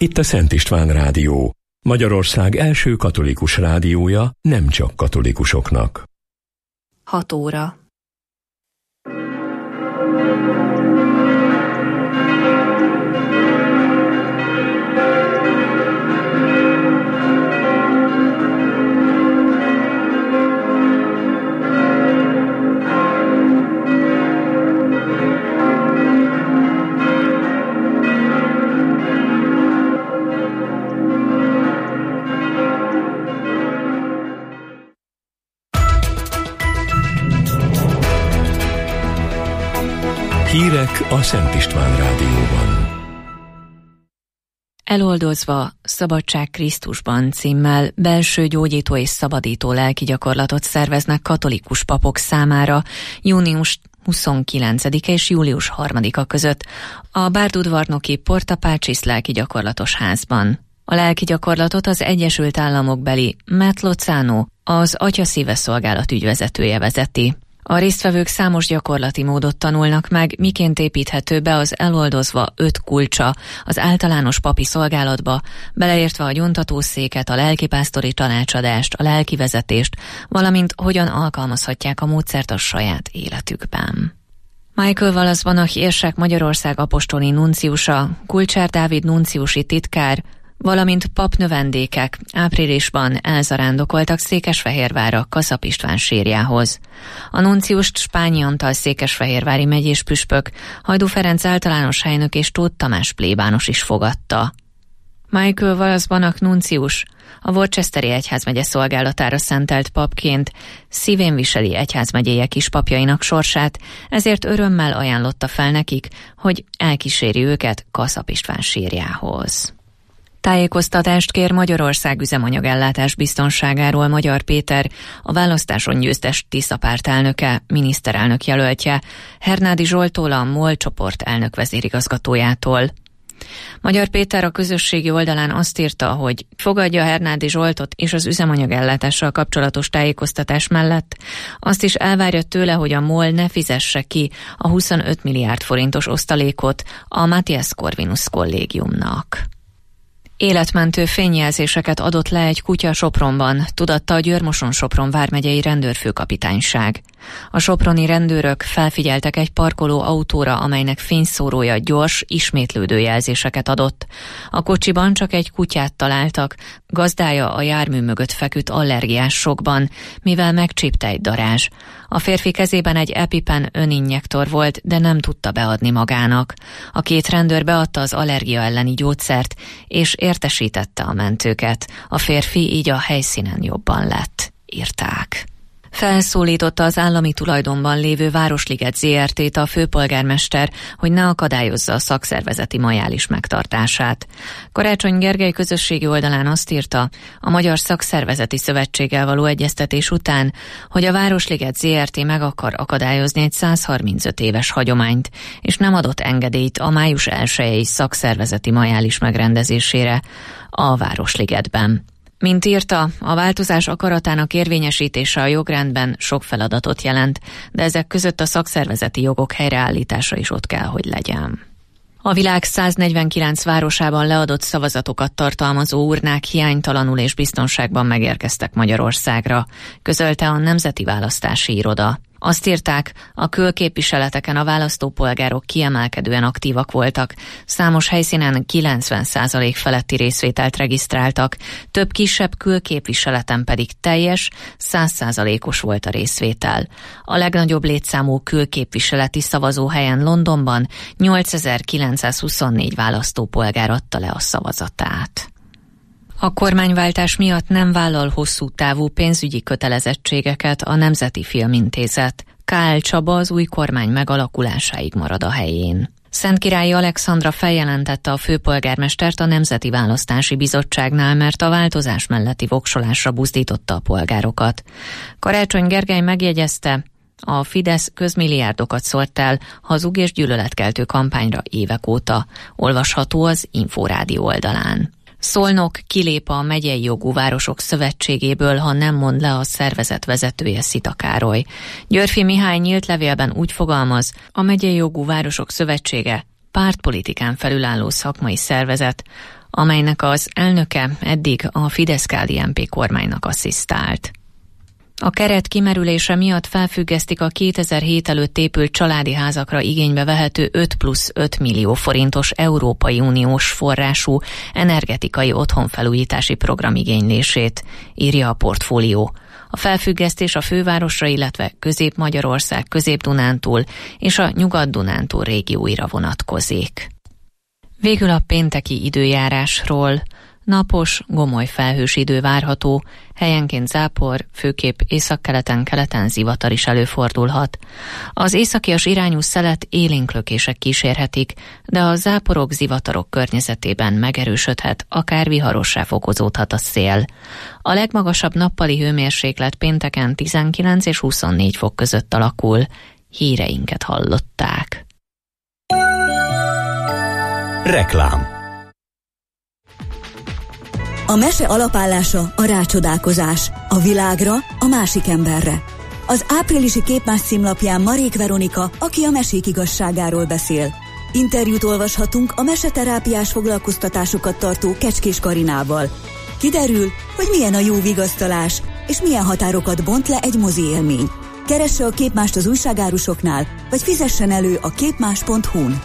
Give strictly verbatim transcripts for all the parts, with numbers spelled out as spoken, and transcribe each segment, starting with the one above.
Itt a Szent István Rádió, Magyarország első katolikus rádiója nem csak katolikusoknak. hat óra. Hírek a Szent István Rádióban. Eloldozva, Szabadság Krisztusban címmel belső gyógyító és szabadító lelki gyakorlatot szerveznek katolikus papok számára június huszonkilencedike és július harmadika között a bárdudvarnoki Porta Pacis lelki gyakorlatos házban. A lelki gyakorlatot az Egyesült Államok beli Matt Lozano, az Atya Szíve Szolgálat ügyvezetője vezeti. A résztvevők számos gyakorlati módot tanulnak meg, miként építhető be az eloldozva öt kulcsa az általános papi szolgálatba, beleértve a gyóntatószéket, a lelkipásztori tanácsadást, a lelkivezetést, valamint hogyan alkalmazhatják a módszert a saját életükben. Michael Wallace érsek Magyarország apostoli nunciusa, Kulcsár Dávid nunciusi titkár, valamint papnövendékek áprilisban elzarándokoltak Székesfehérvárra Kaszap István sírjához. A nunciust Spányi Antal székesfehérvári megyés püspök, Hajdú Ferenc általános helynök és Tóth Tamás plébános is fogadta. Michael Wallace nuncius a Worcesteri egyházmegye szolgálatára szentelt papként szívén viseli egyházmegyéje kispapjainak sorsát, ezért örömmel ajánlotta fel nekik, hogy elkíséri őket Kaszap István sírjához. Tájékoztatást kér Magyarország üzemanyagellátás biztonságáról Magyar Péter, a választáson győztes Tisza párt elnöke, miniszterelnök jelöltje, Hernádi Zsolttól, a MOL csoport elnök vezérigazgatójától. Magyar Péter a közösségi oldalán azt írta, hogy fogadja Hernádi Zsoltot és az üzemanyagellátással kapcsolatos tájékoztatás mellett azt is elvárja tőle, hogy a MOL ne fizesse ki a huszonöt milliárd forintos osztalékot a Matthias Corvinus kollégiumnak. Életmentő fényjelzéseket adott le egy kutya Sopronban, tudatta a Győr-Moson-Sopron vármegyei rendőrfőkapitányság. A soproni rendőrök felfigyeltek egy parkoló autóra, amelynek fényszórója gyors, ismétlődő jelzéseket adott. A kocsiban csak egy kutyát találtak, gazdája a jármű mögött feküdt allergiás sokban, mivel megcsípte egy darázs. A férfi kezében egy EpiPen öninjektor volt, de nem tudta beadni magának. A két rendőr beadta az allergia elleni gyógyszert, és értesítette a mentőket. A férfi így a helyszínen jobban lett, írták. Felszólította az állami tulajdonban lévő Városliget zé er té-t a főpolgármester, hogy ne akadályozza a szakszervezeti majális megtartását. Karácsony Gergely közösségi oldalán azt írta, a Magyar Szakszervezeti Szövetséggel való egyeztetés után, hogy a Városliget zé er té meg akar akadályozni egy százharmincöt éves hagyományt, és nem adott engedélyt a május elsejei szakszervezeti majális megrendezésére a Városligetben. Mint írta, a változás akaratának érvényesítése a jogrendben sok feladatot jelent, de ezek között a szakszervezeti jogok helyreállítása is ott kell, hogy legyen. A világ száznegyvenkilenc városában leadott szavazatokat tartalmazó urnák hiánytalanul és biztonságban megérkeztek Magyarországra, közölte a Nemzeti Választási Iroda. Azt írták, a külképviseleteken a választópolgárok kiemelkedően aktívak voltak, számos helyszínen kilencven százalék feletti részvételt regisztráltak, több kisebb külképviseleten pedig teljes, száz százalékos volt a részvétel. A legnagyobb létszámú külképviseleti szavazóhelyen Londonban nyolcezer-kilencszázhuszonnégy választópolgár adta le a szavazatát. A kormányváltás miatt nem vállal hosszú távú pénzügyi kötelezettségeket a Nemzeti Filmintézet. Kál Csaba az új kormány megalakulásáig marad a helyén. Szentkirályi Alexandra feljelentette a főpolgármestert a Nemzeti Választási Bizottságnál, mert a változás melletti voksolásra buzdította a polgárokat. Karácsony Gergely megjegyezte, a Fidesz közmilliárdokat szólt el hazug és gyűlöletkeltő kampányra évek óta. Olvasható az Inforádió oldalán. Szolnok kilép a megyei jogú városok szövetségéből, ha nem mond le a szervezet vezetője, Szita Károly. Györfi Mihály nyílt levélben úgy fogalmaz, a megyei jogú városok szövetsége pártpolitikán felülálló szakmai szervezet, amelynek az elnöke eddig a Fidesz-ká dé en pé kormánynak asszisztált. A keret kimerülése miatt felfüggesztik a kétezer-hét előtt épült családi házakra igénybe vehető öt plusz öt millió forintos Európai Uniós forrású energetikai otthonfelújítási program igénylését, írja a Portfólió. A felfüggesztés a fővárosra, illetve Közép-Magyarország, Közép-Dunántúl és a Nyugat-Dunántúl régióira vonatkozik. Végül a pénteki időjárásról. Napos, gomoly felhős idő várható, helyenként zápor, főképp északkeleten, keleten zivatar is előfordulhat. Az északias irányú szelet élénklökések kísérhetik, de a záporok, zivatarok környezetében megerősödhet, akár viharossá fokozódhat a szél. A legmagasabb nappali hőmérséklet pénteken tizenkilenc és huszonnégy fok között alakul. Híreinket hallották. Reklám. A mese alapállása a rácsodálkozás, a világra, a másik emberre. Az áprilisi Képmás címlapján Marék Veronika, aki a mesék igazságáról beszél. Interjút olvashatunk a meseterápiás foglalkoztatásokat tartó Kecskés Karinával. Kiderül, hogy milyen a jó vigasztalás, és milyen határokat bont le egy mozi élmény. Keresse a Képmást az újságárusoknál, vagy fizessen elő a képmás pont hu-n.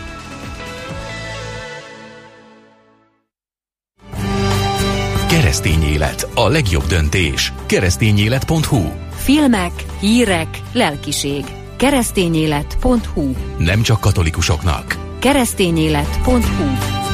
Keresztény élet, a legjobb döntés. keresztényélet pont hu. Filmek, hírek, lelkiség. keresztényélet pont hu. Nem csak katolikusoknak. keresztényélet pont hu.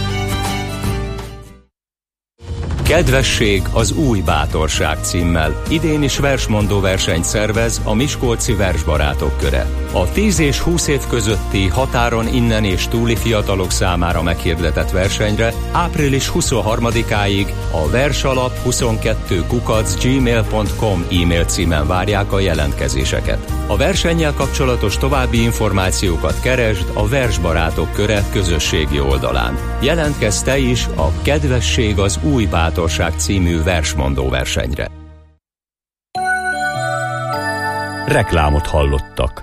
Kedvesség az új bátorság címmel idén is versmondó versenyt szervez a Miskolci Versbarátok Köre. A tíz és húsz év közötti határon innen és túli fiatalok számára meghirdetett versenyre április huszonharmadikáig a versalap huszonkettő kukac gmail pont com e-mail címen várják a jelentkezéseket. A versennyel kapcsolatos további információkat keresd a Versbarátok Köre közösségi oldalán. Jelentkezz te is a Kedvesség az új bátorság című versmondó versenyre. Reklámot hallottak.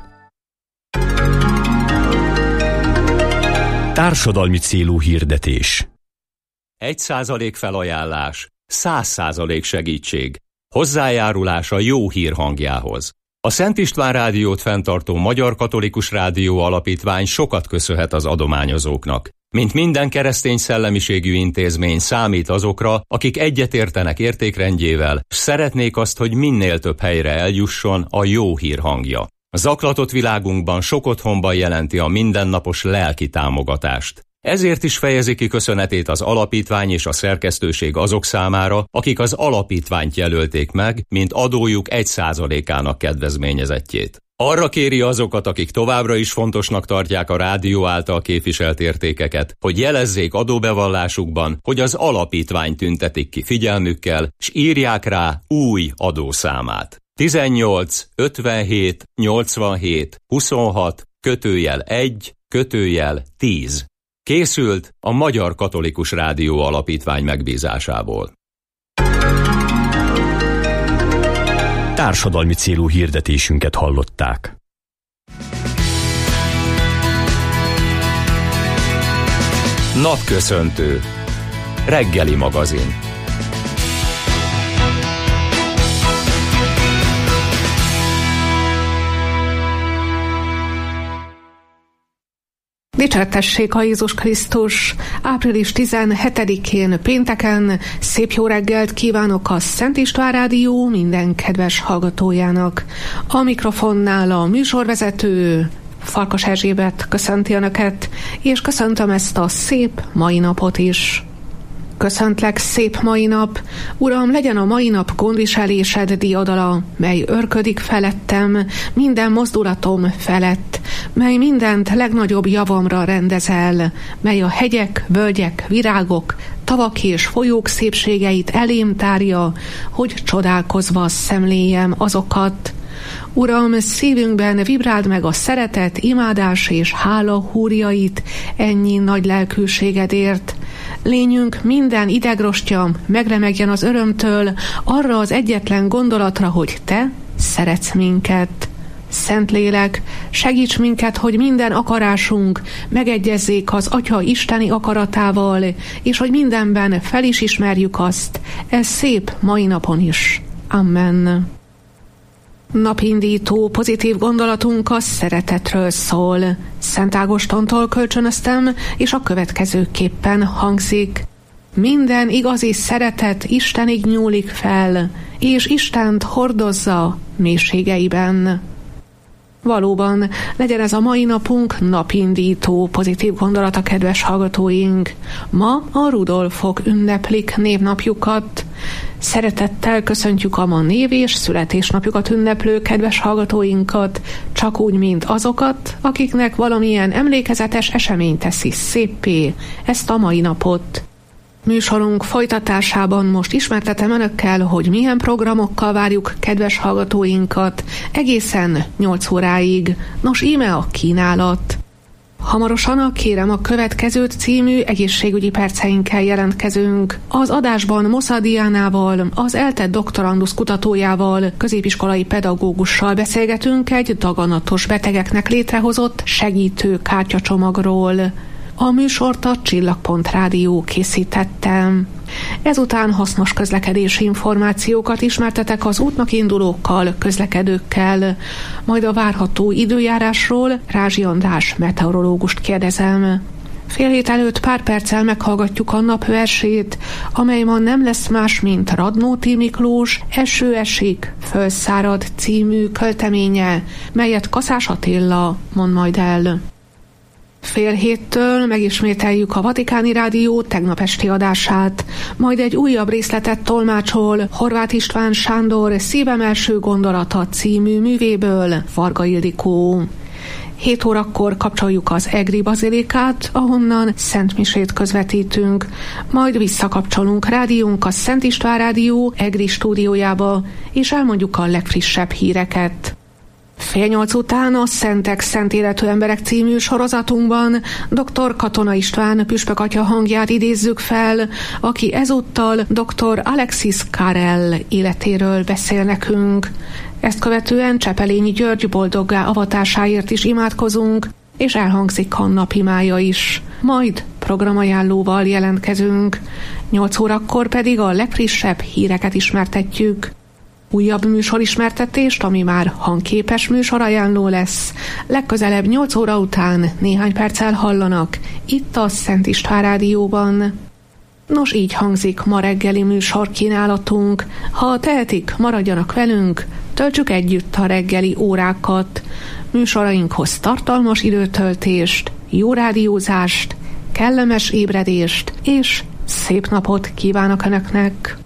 Társadalmi célú hirdetés. Egy százalék felajánlás, száz százalék segítség. Hozzájárulás a jó hír hangjához. A Szent István Rádiót fenntartó Magyar Katolikus Rádió Alapítvány sokat köszönhet az adományozóknak. Mint minden keresztény szellemiségű intézmény számít azokra, akik egyetértenek értékrendjével, s szeretnék azt, hogy minél több helyre eljusson a jó hír hangja. A zaklatott világunkban sok otthonban jelenti a mindennapos lelki támogatást. Ezért is fejezi ki köszönetét az alapítvány és a szerkesztőség azok számára, akik az alapítványt jelölték meg, mint adójuk egy százalékának kedvezményezettjét. Arra kéri azokat, akik továbbra is fontosnak tartják a rádió által képviselt értékeket, hogy jelezzék adóbevallásukban, hogy az alapítvány tüntetik ki figyelmükkel, s írják rá új adószámát. tizennyolc ötvenhét nyolcvanhét huszonhat kötőjel egy kötőjel tíz. Készült a Magyar Katolikus Rádió Alapítvány megbízásából. Társadalmi célú hirdetésünket hallották. Napköszöntő. Reggeli magazin. Dicséretessék a Jézus Krisztus! április tizenhetedikén pénteken szép jó reggelt kívánok a Szent István Rádió minden kedves hallgatójának. A mikrofonnál a műsorvezető Farkas Erzsébet köszönti Önöket, és köszöntöm ezt a szép mai napot is. Köszöntlek, szép mai nap! Uram, legyen a mai nap gondviselésed diadala, mely örködik felettem, minden mozdulatom felett, mely mindent legnagyobb javamra rendezel, mely a hegyek, völgyek, virágok, tavak és folyók szépségeit elém tárja, hogy csodálkozva szemléljem azokat. Uram, szívünkben vibráld meg a szeretet, imádás és hála húrjait ennyi nagy lelkűségedért. Lényünk minden idegrostja megremegjen az örömtől arra az egyetlen gondolatra, hogy te szeretsz minket. Szentlélek, segíts minket, hogy minden akarásunk megegyezzék az Atya isteni akaratával, és hogy mindenben fel is ismerjük azt. Ez szép mai napon is. Amen. Napindító pozitív gondolatunk a szeretetről szól. Szent Ágostontól kölcsönöztem, és a következőképpen hangzik. Minden igazi szeretet Istenig nyúlik fel, és Istent hordozza mélységeiben. Valóban, legyen ez a mai napunk napindító pozitív gondolata, kedves hallgatóink. Ma a Rudolfok ünneplik névnapjukat. Szeretettel köszöntjük a ma név- és születésnapjukat ünneplő kedves hallgatóinkat, csak úgy, mint azokat, akiknek valamilyen emlékezetes esemény teszi széppé ezt a mai napot. Műsorunk folytatásában most ismertetem önökkel, hogy milyen programokkal várjuk kedves hallgatóinkat egészen nyolc óráig. Nos, íme a kínálat. Hamarosan a Kérem a következőt című egészségügyi perceinkkel jelentkezünk. Az adásban Mosza Diánával, az ELTE doktorandusz kutatójával, középiskolai pedagógussal beszélgetünk egy daganatos betegeknek létrehozott segítő kártyacsomagról. A műsort a Csillagpont Rádió készítette. Ezután hasznos közlekedési információkat ismertetek az útnak indulókkal, közlekedőkkel, majd a várható időjárásról Rázsi András meteorológust kérdezem. Fél hét előtt pár perccel meghallgatjuk a napversét, amely ma nem lesz más, mint Radnóti Miklós Eső esik, fölszárad című költeménye, melyet Kaszás Attila mond majd el. Fél héttől megismételjük a Vatikáni Rádió tegnap esti adását, majd egy újabb részletet tolmácsol Horváth István Sándor Szívem első gondolata című művéből Varga Ildikó. hét órakor kapcsoljuk az Egri Bazilikát, ahonnan szentmisét közvetítünk, majd visszakapcsolunk rádiónk a Szent István Rádió Egri stúdiójába, és elmondjuk a legfrissebb híreket. Fél nyolc után a Szentek, Szent Életű Emberek című sorozatunkban dr. Katona István püspök atya hangját idézzük fel, aki ezúttal dr. Alexis Carrel életéről beszél nekünk. Ezt követően Csepelényi György boldoggá avatásáért is imádkozunk, és elhangzik a napimája is. Majd programajánlóval jelentkezünk. nyolc órakor pedig a legfrissebb híreket ismertetjük. Újabb műsorismertetést, ami már hangképes műsorajánló lesz, legközelebb nyolc óra után néhány perccel hallanak itt a Szent István Rádióban. Nos, így hangzik ma reggeli műsorkínálatunk. Ha tehetik, maradjanak velünk, töltsük együtt a reggeli órákat. Műsorainkhoz tartalmas időtöltést, jó rádiózást, kellemes ébredést és szép napot kívánok Önöknek!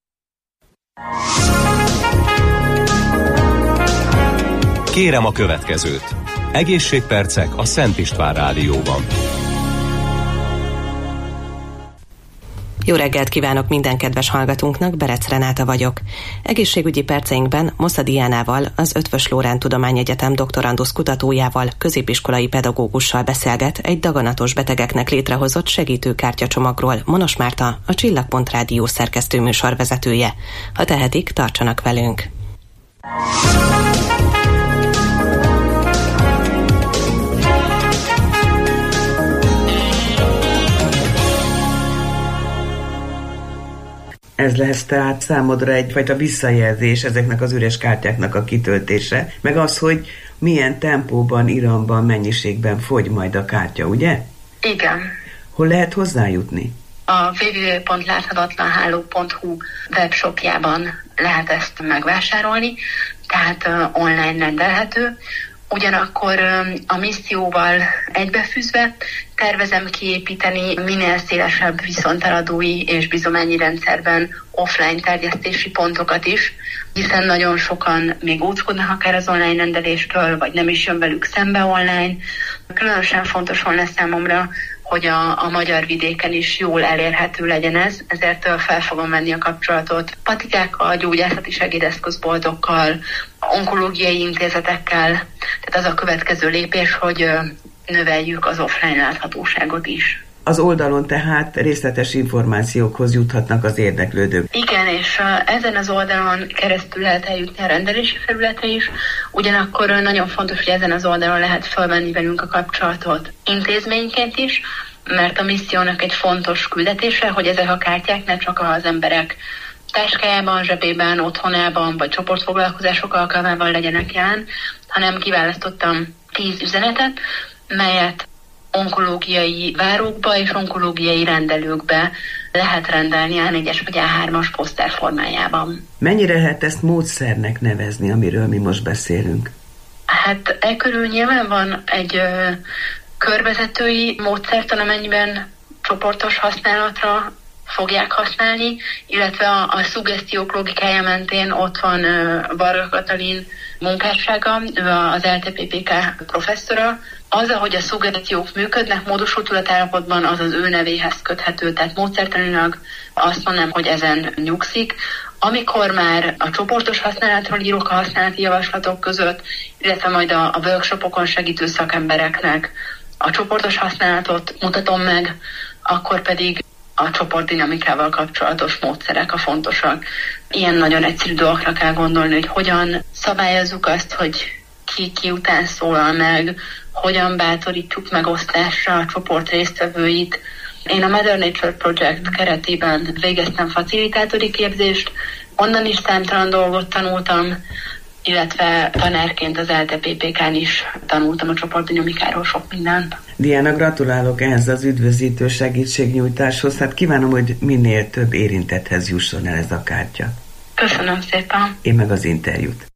Kérem a következőt. Egészségpercek a Szent István Rádióban. Jó reggelt kívánok minden kedves hallgatónknak, Berec Renáta vagyok. Egészségügyi perceinkben Mosza Diánával, az Eötvös Loránd Tudományegyetem doktorandusz kutatójával, középiskolai pedagógussal beszélget egy daganatos betegeknek létrehozott segítőkártyacsomagról Monos Márta, a Csillagpont Rádió szerkesztő műsorvezetője. Ha tehetik, tartsanak velünk! Ez lesz tehát számodra egyfajta visszajelzés ezeknek az üres kártyáknak a kitöltése, meg az, hogy milyen tempóban, iramban, mennyiségben fogy majd a kártya, ugye? Igen. Hol lehet hozzájutni? A double-u double-u double-u pont láthatatlanháló pont hu webshopjában lehet ezt megvásárolni, tehát uh, online rendelhető. Ugyanakkor a misszióval egybefűzve tervezem kiépíteni minél szélesebb viszonteladói és bizományi rendszerben offline terjesztési pontokat is, hiszen nagyon sokan még óckodnak akár az online rendeléstől, vagy nem is jön velük szembe online. Különösen fontos volna számomra, hogy a, a magyar vidéken is jól elérhető legyen ez, ezért fel fogom venni a kapcsolatot patikákkal, gyógyászati segédeszközboltokkal, onkológiai intézetekkel. Tehát az a következő lépés, hogy növeljük az offline láthatóságot is. Az oldalon tehát részletes információkhoz juthatnak az érdeklődők. Igen, és ezen az oldalon keresztül lehet eljutni a rendelési felületre is, ugyanakkor nagyon fontos, hogy ezen az oldalon lehet felvenni velünk a kapcsolatot intézményként is, mert a missziónak egy fontos küldetése, hogy ezek a kártyák ne csak az emberek táskájában, zsebében, otthonában vagy csoportfoglalkozások alkalmával legyenek jelen, hanem kiválasztottam tíz üzenetet, melyet onkológiai várókba és onkológiai rendelőkbe lehet rendelni á négyes vagy á hármas poszter formájában. Mennyire lehet ezt módszernek nevezni, amiről mi most beszélünk? Hát e körül nyilván van egy ö, körvezetői módszertan, amennyiben csoportos használatra fogják használni, illetve a, a szuggesztiók logikája mentén ott van uh, Varga Katalin munkássága, ő az el té pé pé ká professzora. Az, ahogy a szuggesztiók működnek módosult tudatállapotban, az az ő nevéhez köthető, tehát módszertanilag azt mondanám, hogy ezen nyugszik. Amikor már a csoportos használatról írok a használati javaslatok között, illetve majd a, a workshopokon segítő szakembereknek a csoportos használatot mutatom meg, akkor pedig a csoportdinamikával kapcsolatos módszerek a fontosak. Ilyen nagyon egyszerű dolgokra kell gondolni, hogy hogyan szabályozzuk azt, hogy ki, ki után szólal meg, hogyan bátorítsuk megosztásra a csoport résztvevőit. Én a Mother Nature Project keretében végeztem facilitátori képzést, onnan is számtalan dolgot tanultam, illetve tanárként az el té pé pé kán is tanultam a csoportdinamikáról sok mindent. Diana, gratulálok ehhez az üdvözítő segítségnyújtáshoz. Hát kívánom, hogy minél több érintetthez jusson el ez a kártya. Köszönöm szépen. Én meg az interjút.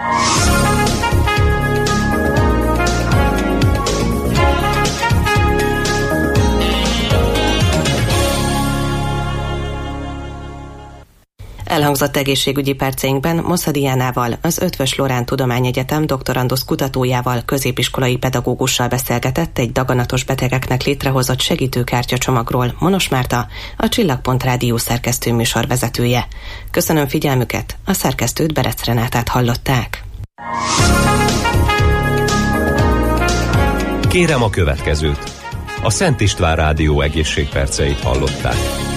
Elhangzott egészségügyi perceinkben Mossza Diánával, az Eötvös Loránd Tudományegyetem doktorandusz kutatójával, középiskolai pedagógussal beszélgetett egy daganatos betegeknek létrehozott segítőkártya csomagról Monos Márta, a Csillagpont Rádió szerkesztő műsorvezetője. Köszönöm figyelmüket, a szerkesztőt, Berec Renátát hallották. Kérem a következőt. A Szent István Rádió egészségperceit hallották.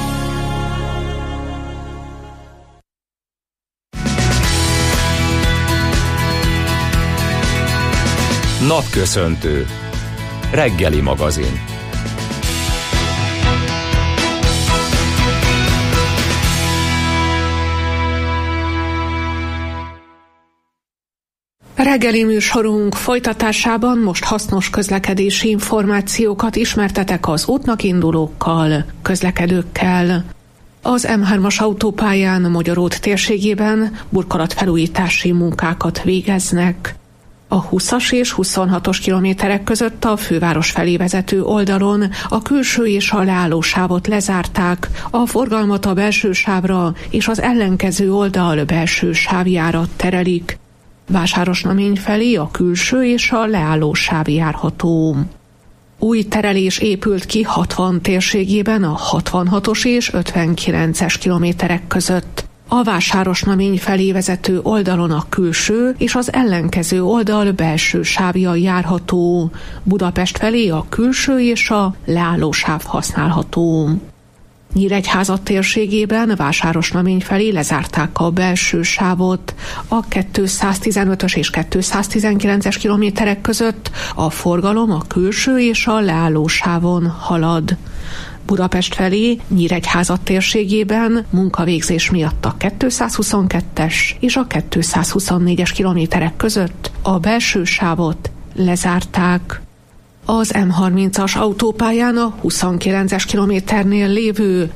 Napköszöntő. Reggeli magazin. Reggeli műsorunk folytatásában most hasznos közlekedési információkat ismertetek az útnak indulókkal, közlekedőkkel. Az em hármas autópályán Magyaród térségében burkolatfelújítási munkákat végeznek. A húszas és huszonhatos kilométerek között a főváros felé vezető oldalon a külső és a leállósávot lezárták, a forgalmat a belső sávra és az ellenkező oldal belső sávjára terelik. Vásárosnamény felé a külső és a leállósáv járható. Új terelés épült ki hatvan térségében a hatvanhatos és ötvenkilences kilométerek között. A Vásárosnamény felé vezető oldalon a külső és az ellenkező oldal belső sávja járható. Budapest felé a külső és a leállósáv használható. Nyíregyháza térségében Vásárosnamény felé lezárták a belső sávot. A kétszáztizenötös és kétszáztizenkilences kilométerek között a forgalom a külső és a leállósávon halad. Budapest felé Nyíregyháza térségében munkavégzés miatt a kétszázhuszonkettes és a kétszázhuszonnégyes kilométerek között a belső sávot lezárták. Az em harmincas autópályán a huszonkilences kilométernél lévő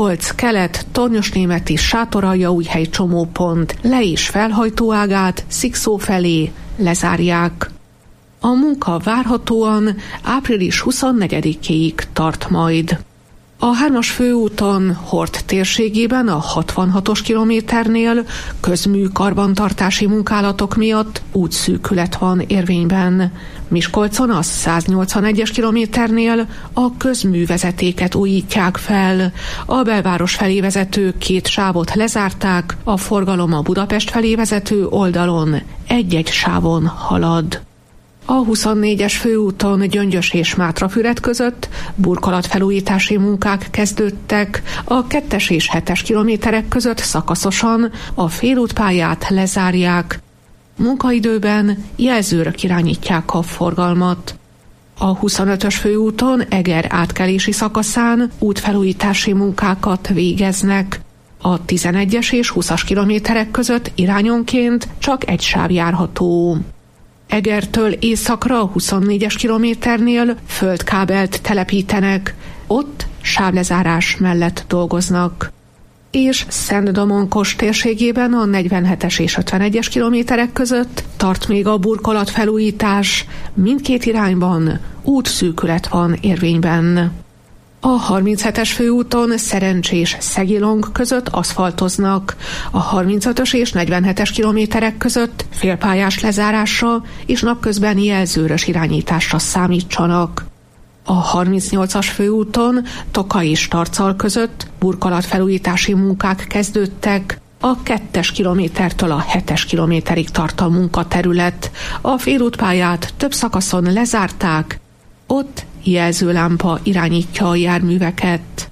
Miskolc-Kelet-Tornyosnémeti Sátoraljaújhely csomópont le- és felhajtóágát Szikszó felé lezárják. A munka várhatóan április huszonnegyedikéig tart majd. A hármas főúton Hort térségében a hatvanhatos kilométernél közmű karbantartási munkálatok miatt útszűkület van érvényben. Miskolcon a száznyolcvanegyes kilométernél a közművezetéket újítják fel. A belváros felé vezető két sávot lezárták, a forgalom a Budapest felé vezető oldalon egy-egy sávon halad. A huszonnégyes főúton Gyöngyös és Mátrafüred között burkolatfelújítási munkák kezdődtek, a kettes és hetes kilométerek között szakaszosan a félútpályát lezárják. Munkaidőben jelzőrök irányítják a forgalmat. A huszonötös főúton Eger átkelési szakaszán útfelújítási munkákat végeznek. A tizenegyes és huszas kilométerek között irányonként csak egy sáv járható. Egertől északra a huszonnégyes kilométernél földkábelt telepítenek, ott sávlezárás mellett dolgoznak. És Szent-Domonkos térségében a negyvenhetes és ötvenegyes kilométerek között tart még a burkolatfelújítás, mindkét irányban útszűkület van érvényben. A harminchetes főúton Szerencsés Szegilong között aszfaltoznak, a harmincötös és negyvenhetes kilométerek között félpályás lezárásra és napközben jelzőrös irányításra számítsanak. A harmincnyolcas főúton Toka és Tarcal között burkolatfelújítási munkák kezdődtek, a kettes kilométertől a hetes kilométerig tart a munkaterület. A félútpályát több szakaszon lezárták, ott jelzőlámpa irányítja a járműveket.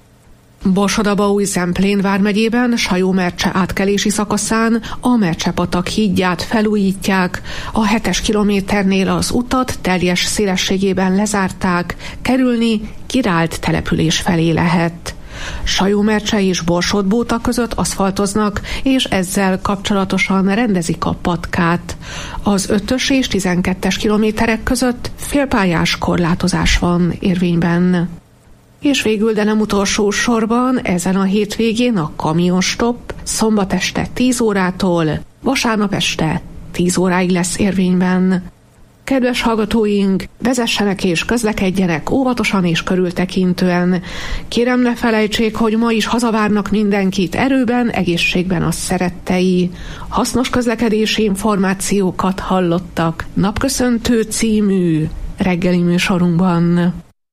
Borsod-Abaúj-Zemplén vármegyében Sajó-Mercse átkelési szakaszán a Mercsepatak hídját felújítják, a hetes kilométernél az utat teljes szélességében lezárták, kerülni Királt település felé lehet. Sajó-Mercse és Borsod-Bóta között aszfaltoznak, és ezzel kapcsolatosan rendezik a patkát. Az ötös és tizenkettes kilométerek között félpályás korlátozás van érvényben. És végül, de nem utolsó sorban, ezen a hétvégén a kamionstopp szombat este tíz órától vasárnap este tíz óráig lesz érvényben. Kedves hallgatóink, vezessenek és közlekedjenek óvatosan és körültekintően. Kérem, ne felejtsék, hogy ma is hazavárnak mindenkit erőben, egészségben a szerettei. Hasznos közlekedési információkat hallottak Napköszöntő című reggeli műsorunkban.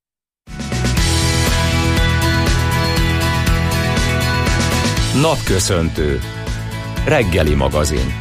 Napköszöntő. Reggeli magazin.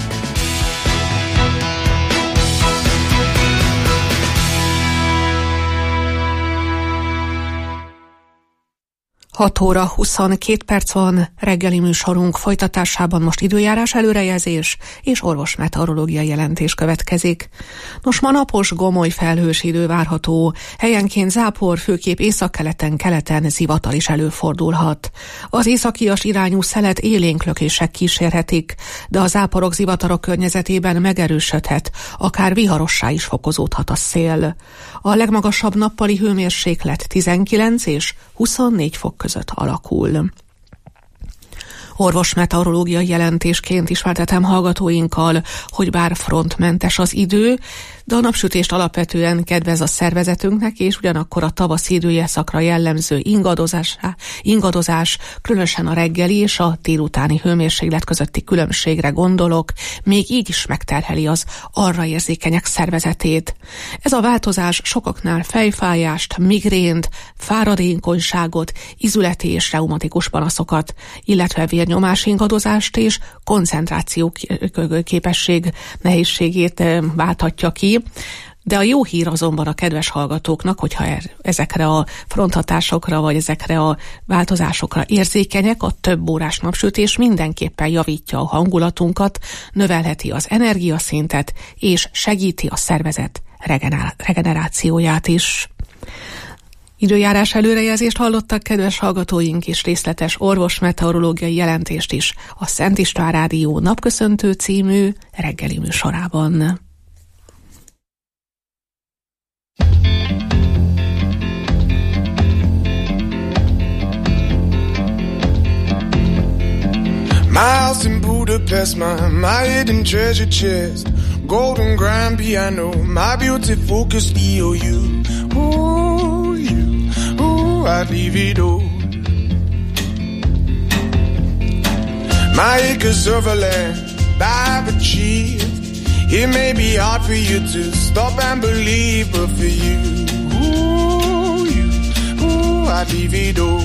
hat óra huszonkét perc van, reggeli műsorunk folytatásában most időjárás előrejelzés és orvosmeteorológiai jelentés következik. Nos, ma napos, gomoly felhős idő várható, helyenként zápor, főképp északkeleten, keleten zivatar is előfordulhat. Az északias irányú szelet élénk lökések kísérhetik, de a záporok, zivatarok környezetében megerősödhet, akár viharossá is fokozódhat a szél. A legmagasabb nappali hőmérséklet tizenkilenc és huszonnégy fok között alakul. Orvosmeteorológiai jelentésként ismertetem hallgatóinkkal, hogy bár frontmentes az idő, de a napsütést alapvetően kedvez a szervezetünknek, és ugyanakkor a tavaszi időjeszakra jellemző ingadozás, ingadozás, különösen a reggeli és a délutáni hőmérséklet közötti különbségre gondolok, még így is megterheli az arra érzékenyek szervezetét. Ez a változás sokaknál fejfájást, migrént, fáradékonyságot, izületi és reumatikus panaszokat, illetve vérnyomás ingadozást és koncentráció képesség nehézségét válthatja ki. De a jó hír azonban a kedves hallgatóknak, hogyha ezekre a fronthatásokra vagy ezekre a változásokra érzékenyek, a több órás napsütés mindenképpen javítja a hangulatunkat, növelheti az energiaszintet és segíti a szervezet regenerációját is. Időjárás előrejelzést hallottak kedves hallgatóink, és részletes orvosmeteorológiai jelentést is a Szent István Rádió Napköszöntő című reggeli műsorában. My house in Budapest, my, my hidden treasure chest, golden grand piano, my beauty focus E O U. Ooh, you, ooh, I'd leave it all. My acres of land I've achieved. It may be hard for you to stop and believe, but for you, ooh, you, ooh, I'd leave it all.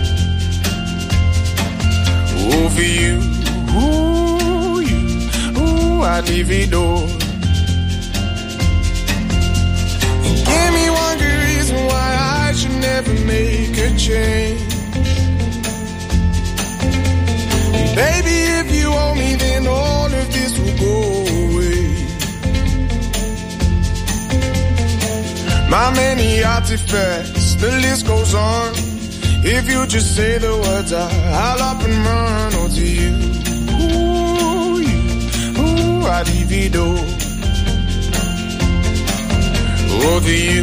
Ooh, for you, ooh, you, ooh, I'd leave it all. Give me one good reason why I should never make a change. Baby, if you owe me, then all of this will go away. My many artifacts, the list goes on. If you just say the words, I, I'll up and run. Oh, to you, ooh, you, ooh, I-D-V-Do. Oh, to you,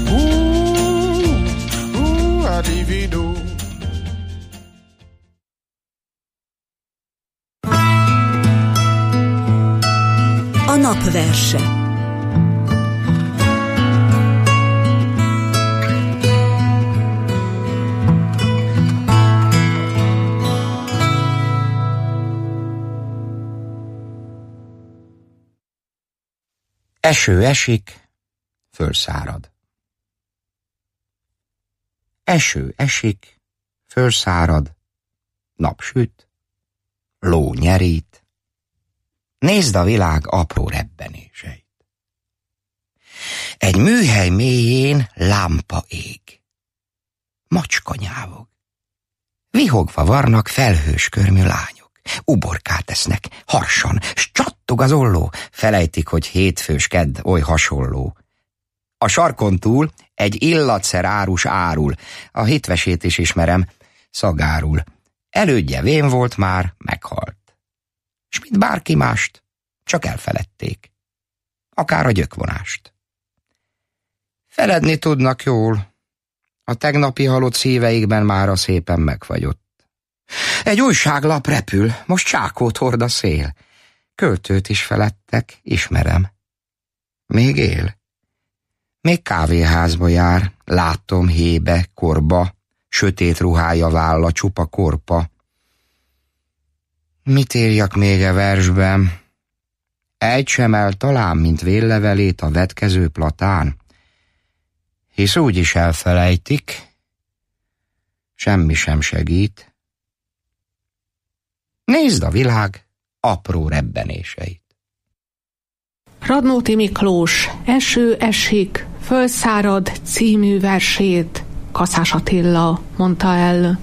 ooh, ooh, I-D-V-Do. A napverse. Eső esik, fölszárad. Eső esik, fölszárad, nap süt, ló nyerít. Nézd a világ apró rebbenéseit. Egy műhely mélyén lámpa ég. Macska nyávog. Vihogva varnak felhős körmű lányok. Uborkát esznek, harsan, s csattog az olló. Felejtik, hogy hétfős kedd oly hasonló. A sarkon túl egy illatszer árus árul. A hitvesét is ismerem, szagárul. Elődje vén volt már, meghalt. S mint bárki mást, csak elfeledték. Akár a gyökvonást. Feledni tudnak jól. A tegnapi halott szíveikben mára szépen megfagyott. Egy újságlap repül, most csákót hord a szél. Költőt is feledtek, ismerem. Még él. Még kávéházba jár, látom hébe, korba, sötét ruhája válla, csupa korpa. Mit írjak még e versben? Egy sem el talán, mint véllevelét a vetkező platán. Hisz úgy is elfelejtik, semmi sem segít. Nézd a világ apró rebbenéseit. Radnóti Miklós Eső esik, fölszárad című versét Kaszás Attila mondta el.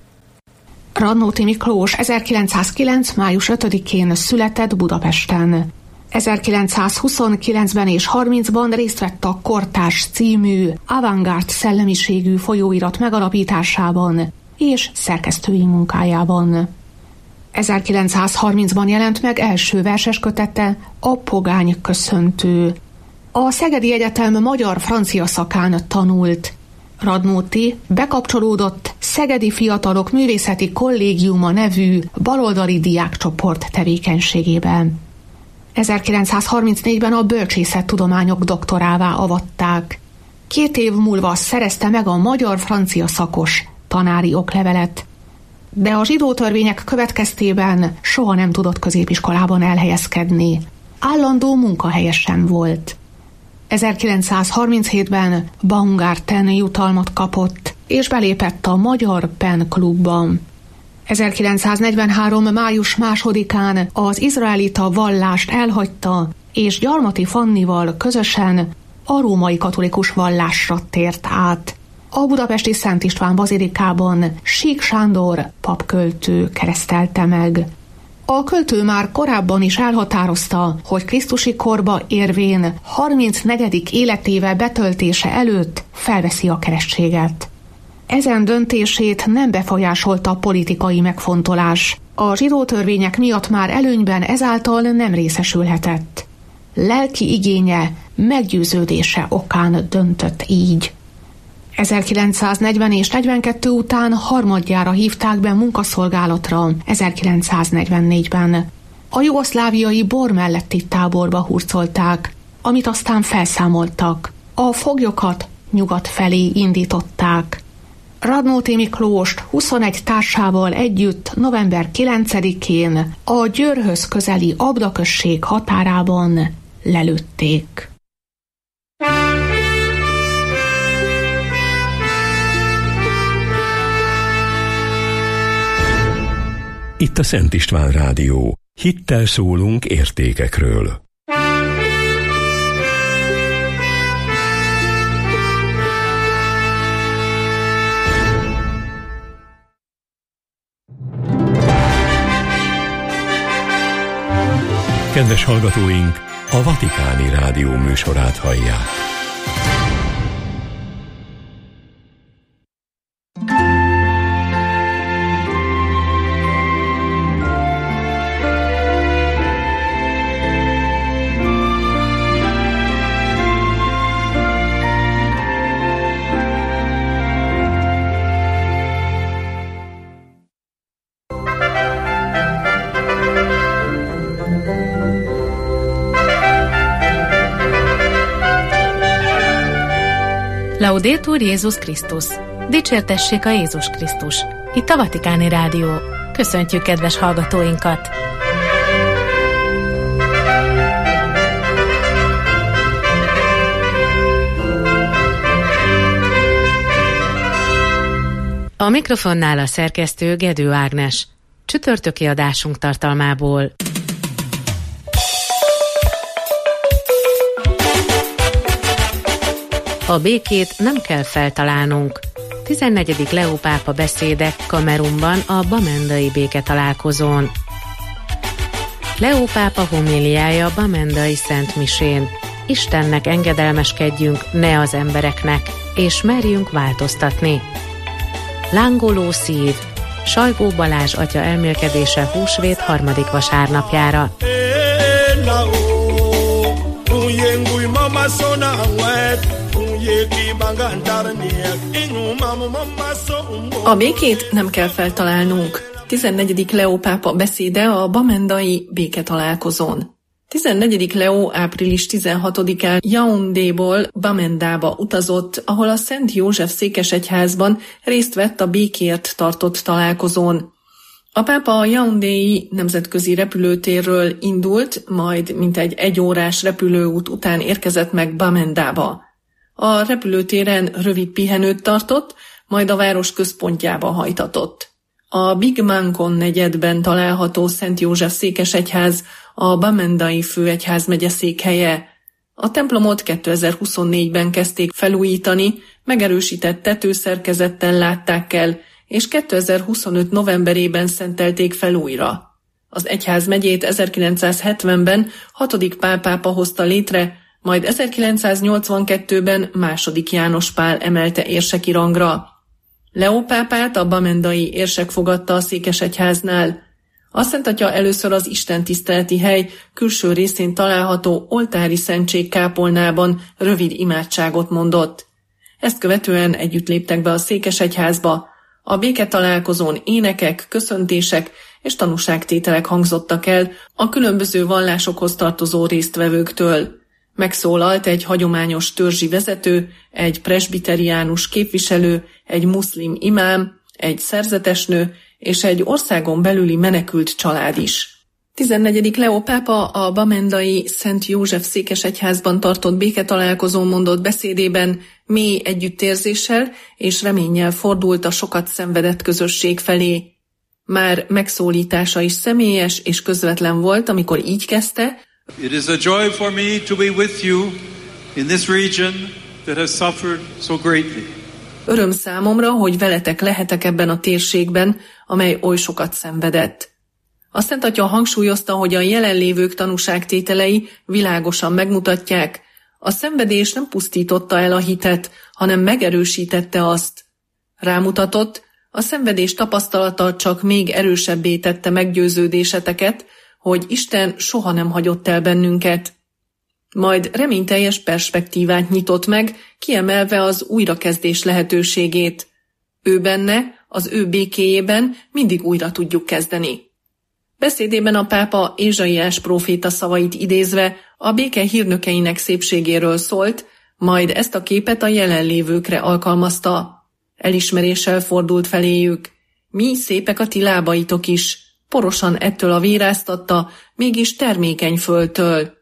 Radnóti Miklós ezerkilencszázkilenc. május ötödikén született Budapesten. ezerkilencszázhuszonkilencben és harmincban részt vett a Kortárs című avantgárd szellemiségű folyóirat megalapításában és szerkesztői munkájában. ezerkilencszázharmincban jelent meg első verseskötete, a Pogány köszöntő. A Szegedi Egyetem magyar-francia szakán tanult. Radnóti bekapcsolódott Szegedi Fiatalok Művészeti Kollégiuma nevű baloldali diákcsoport tevékenységében. ezerkilencszázharmincnégyben a bölcsészettudományok doktorává avatták. Két év múlva szerezte meg a magyar-francia szakos tanári oklevelet, de a zsidó törvények következtében soha nem tudott középiskolában elhelyezkedni. Állandó munkahelyesen volt. ezerkilencszázharminchétben Baumgarten jutalmat kapott, és belépett a Magyar Pen Klubban. ezerkilencszáznegyvenhárom. május másodikán az izraelita vallást elhagyta, és Gyarmati Fannival közösen a római katolikus vallásra tért át. A budapesti Szent István bazilikában Sík Sándor papköltő keresztelte meg. A költő már korábban is elhatározta, hogy krisztusi korba érvén harmincnegyedik életéve betöltése előtt felveszi a keresztséget. Ezen döntését nem befolyásolta a politikai megfontolás. A zsidó törvények miatt már előnyben ezáltal nem részesülhetett. Lelki igénye, meggyőződése okán döntött így. ezerkilencszáznegyven és negyvenkettő után harmadjára hívták be munkaszolgálatra ezerkilencszáznegyvennégyben. A jugoszláviai Bor melletti táborba hurcolták, amit aztán felszámoltak. A foglyokat nyugat felé indították. Radnóti Miklóst huszonegy társával együtt november kilencedikén a Győrhöz közeli Abda község határában lelőtték. Itt a Szent István Rádió. Hittel szólunk értékekről. Kedves hallgatóink, a Vatikáni Rádió műsorát hallják. Laudetur Jézus Krisztus! Dicsértessék a Jézus Krisztus! Itt a Vatikáni Rádió. Köszöntjük kedves hallgatóinkat! A mikrofonnál a szerkesztő Gedő Ágnes. Csütörtöki adásunk tartalmából. A békét nem kell feltalálnunk. tizennegyedik Leó pápa beszéde Kamerunban a bamendai béketalálkozón. Leó pápa homíliája bamendai Szent Misén. Istennek engedelmeskedjünk, ne az embereknek, és merjünk változtatni. Lángoló szív. Sajgó Balázs atya elmélkedése húsvét harmadik vasárnapjára. A békét nem kell feltalálnunk. tizennegyedik Leó pápa beszéde a bamendai béketalálkozón. tizennegyedik Leó április tizenhatodikán Yaoundéból Bamendába utazott, ahol a Szent József székesegyházban részt vett a békért tartott találkozón. A pápa a yaoundéi nemzetközi repülőtérről indult, majd mintegy egy órás repülőút után érkezett meg Bamendába. A repülőtéren rövid pihenőt tartott, majd a város központjába hajtatott. A Big Mankon negyedben található Szent József székesegyház a bamendai főegyházmegye székhelye. A templomot kétezer-huszonnégyben kezdték felújítani, megerősített tetőszerkezettel látták el, és kétezer-huszonöt novemberében szentelték fel újra. Az egyházmegyét ezerkilencszázhetvenben hatodik Pál pápa hozta létre, majd ezerkilencszáznyolcvankettőben második János Pál emelte érseki rangra. Leó pápát a bamendai érsek fogadta a székesegyháznál. A Szent Atya először az istentiszteleti hely külső részén található oltári szentség kápolnában rövid imádságot mondott. Ezt követően együtt léptek be a székesegyházba. A béketalálkozón énekek, köszöntések és tanúságtételek hangzottak el a különböző vallásokhoz tartozó résztvevőktől. Megszólalt egy hagyományos törzsi vezető, egy presbiteriánus képviselő, egy muszlim imám, egy szerzetesnő és egy országon belüli menekült család is. tizennegyedik Leó pápa a bamendai Szent József székesegyházban tartott béketalálkozón mondott beszédében mély együttérzéssel és reménnyel fordult a sokat szenvedett közösség felé. Már megszólítása is személyes és közvetlen volt, amikor így kezdte: It is a joy for me to be with you in this region that has suffered so greatly. Öröm számomra, hogy veletek lehetek ebben a térségben, amely oly sokat szenvedett. A Szent Atya hangsúlyozta, hogy a jelenlévők tanúságtételei világosan megmutatják, a szenvedés nem pusztította el a hitet, hanem megerősítette azt. Rámutatott, a szenvedés tapasztalata csak még erősebbé tette meggyőződéseteket, hogy Isten soha nem hagyott el bennünket. Majd reményteljes perspektívát nyitott meg, kiemelve az újrakezdés lehetőségét. Ő benne, az ő békéjében mindig újra tudjuk kezdeni. Beszédében a pápa Ézsaiás próféta szavait idézve a béke hírnökeinek szépségéről szólt, majd ezt a képet a jelenlévőkre alkalmazta. Elismeréssel fordult feléjük: mi szépek a ti lábaitok is, porosan ettől a véráztatta, mégis termékeny földtől.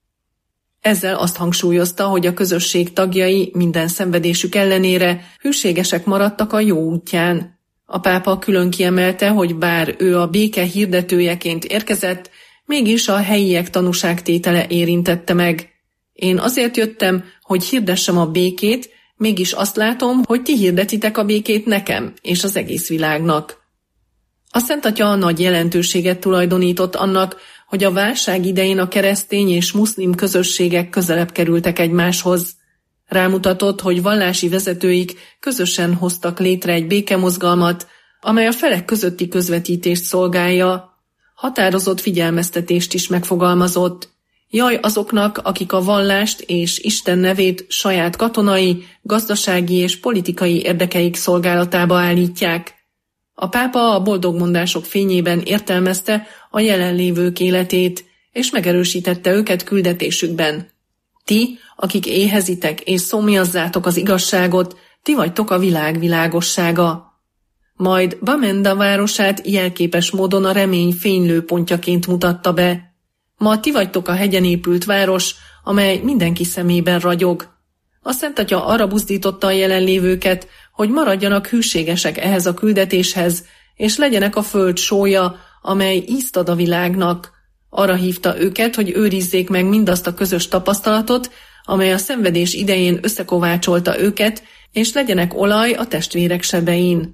Ezzel azt hangsúlyozta, hogy a közösség tagjai minden szenvedésük ellenére hűségesek maradtak a jó útján. A pápa külön kiemelte, hogy bár ő a béke hirdetőjeként érkezett, mégis a helyiek tanúságtétele érintette meg. Én azért jöttem, hogy hirdessem a békét, mégis azt látom, hogy ti hirdetitek a békét nekem és az egész világnak. A Szent Atya nagy jelentőséget tulajdonított annak, hogy a válság idején a keresztény és muszlim közösségek közelebb kerültek egymáshoz. Rámutatott, hogy vallási vezetőik közösen hoztak létre egy békemozgalmat, amely a felek közötti közvetítést szolgálja. Határozott figyelmeztetést is megfogalmazott. Jaj azoknak, akik a vallást és Isten nevét saját katonai, gazdasági és politikai érdekeik szolgálatába állítják. A pápa a boldogmondások fényében értelmezte a jelenlévők életét, és megerősítette őket küldetésükben. Ti, akik éhezitek és szomjazzátok az igazságot, ti vagytok a világ világossága. Majd Bamenda városát jelképes módon a remény fénylő pontjaként mutatta be. Ma ti vagytok a hegyen épült város, amely mindenki szemében ragyog. A Szent Atya arra buzdította a jelenlévőket, hogy maradjanak hűségesek ehhez a küldetéshez, és legyenek a föld sója, amely ízt ad a világnak. Arra hívta őket, hogy őrizzék meg mindazt a közös tapasztalatot, amely a szenvedés idején összekovácsolta őket, és legyenek olaj a testvérek sebein.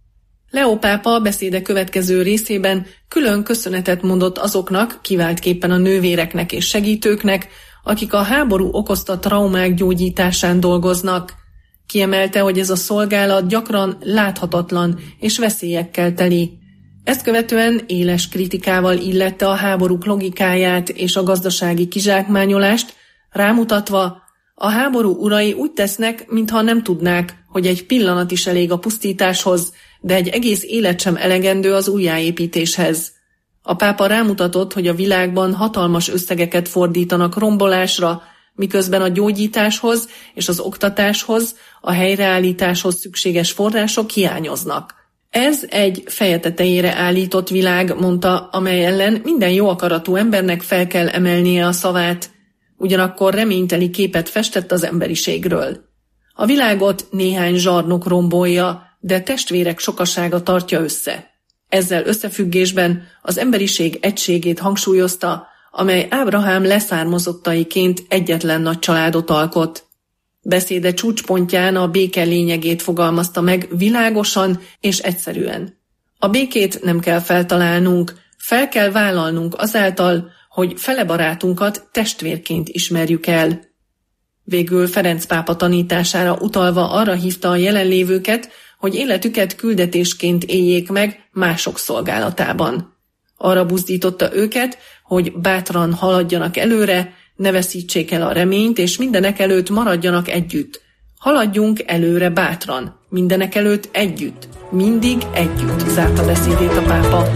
Leó pápa beszéde következő részében külön köszönetet mondott azoknak, kiváltképpen a nővéreknek és segítőknek, akik a háború okozta traumák gyógyításán dolgoznak. Kiemelte, hogy ez a szolgálat gyakran láthatatlan és veszélyekkel teli. Ezt követően éles kritikával illette a háborúk logikáját és a gazdasági kizsákmányolást, rámutatva, a háború urai úgy tesznek, mintha nem tudnák, hogy egy pillanat is elég a pusztításhoz, de egy egész élet sem elegendő az újjáépítéshez. A pápa rámutatott, hogy a világban hatalmas összegeket fordítanak rombolásra, miközben a gyógyításhoz és az oktatáshoz, a helyreállításhoz szükséges források hiányoznak. Ez egy feje tetejére állított világ, mondta, amely ellen minden jó akaratú embernek fel kell emelnie a szavát. Ugyanakkor reményteli képet festett az emberiségről. A világot néhány zsarnok rombolja, de testvérek sokasága tartja össze. Ezzel összefüggésben az emberiség egységét hangsúlyozta, amely Ábrahám leszármazottaiként egyetlen nagy családot alkot. Beszéde csúcspontján a béke lényegét fogalmazta meg világosan és egyszerűen. A békét nem kell feltalálnunk, fel kell vállalnunk azáltal, hogy fele barátunkat testvérként ismerjük el. Végül Ferenc pápa tanítására utalva arra hívta a jelenlévőket, hogy életüket küldetésként éljék meg mások szolgálatában. Arra buzdította őket, hogy bátran haladjanak előre, ne veszítsék el a reményt, és mindenek előtt maradjanak együtt. Haladjunk előre bátran, mindenek előtt együtt, mindig együtt, zárta beszédét a pápa.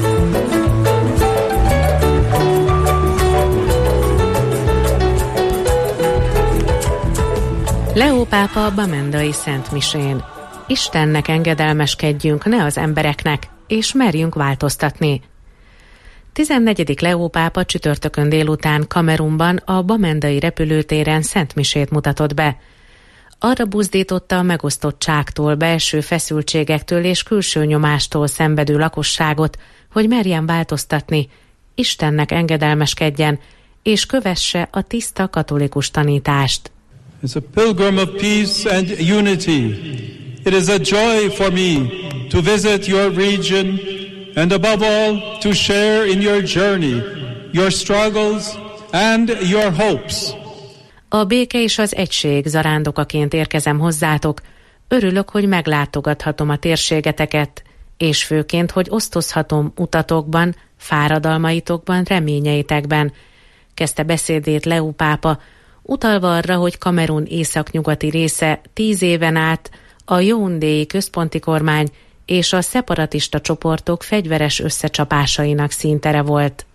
Leó pápa Bamendai Szent Misén. Istennek engedelmeskedjünk, ne az embereknek, és merjünk változtatni. tizennegyedik Leó pápa csütörtökön délután Kamerunban a Bamendai repülőtéren Szent Misét mutatott be. Arra buzdította a megosztottságtól, belső feszültségektől és külső nyomástól szenvedő lakosságot, hogy merjen változtatni, Istennek engedelmeskedjen, és kövesse a tiszta katolikus tanítást. As a pilgrim of peace and unity, it is a joy for me to visit your region and above all to share in your journey, your struggles and your hopes. A béke és az egység zarándokaként érkezem hozzátok. Örülök, hogy meglátogathatom a térségeteket, és főként, hogy osztozhatom utatokban, fáradalmaitokban, reményeitekben. Kezdte beszédét Leó pápa, utalva arra, hogy Kamerun északnyugati része tíz éven át a yaoundéi központi kormány és a szeparatista csoportok fegyveres összecsapásainak színtere volt.